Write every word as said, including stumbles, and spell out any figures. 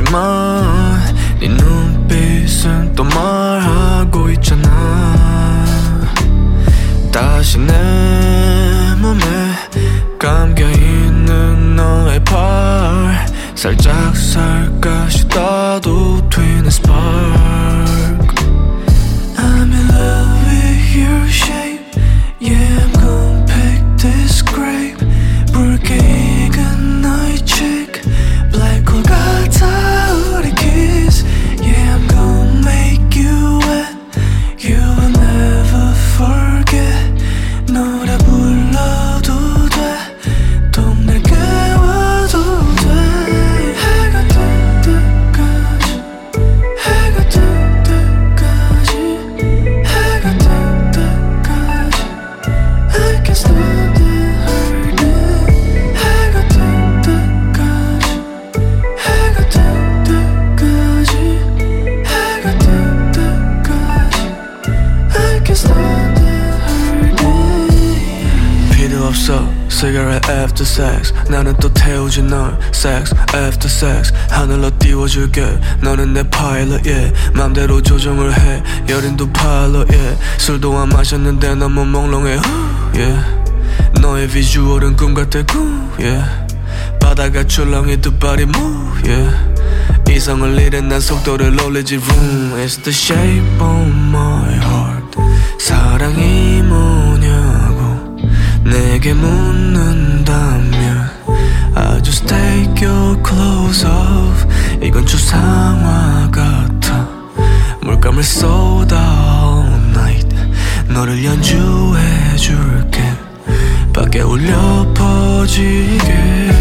하지만 네 눈빛은 또 말하고 있잖아. 다시 내 몸에 감겨있는 너의 팔 살짝 살갗이다도 트윈의 spark. I'm in love with your shape. Yeah, I'm gon' pick this grape. 붉게 익은 너의 cheek. Black hole 같아 우리 kiss. Yeah, I'm gon' make you wet. You will never forget. 노래 불러도 돼. 동네 깨워도 돼. 해가 뜰 때까지. 해가 뜰 때까지. 해가 뜰 때까지. I can stand it, hurt it. 해가 뜰 때까지. 해가 뜰 때까지. 해가 뜰 때까지. I can stand it, hurt it. 필요 없어 cigarette after sex. 나는 또 태우지 널 sex after sex. 하늘로 띄워줄게. 너는 내 pilot yeah. 맘대로 조정을 해. 여린도 pilot yeah. 술도 안 마셨는데 너무 몽롱해 yeah. 너의 비주얼은 꿈 같아 꿈 yeah. 바다가 출렁이 두 발이 move yeah. 이성을 잃은 난 속도를 올리지 vroom. It's the shape of my heart. 사랑이 뭐냐고 내게 묻는다면 I just take your clothes off. 이건 추상화 같아. 물감을 쏟아 all night. 너를 연주해줄게. 밖에 울려 퍼지게.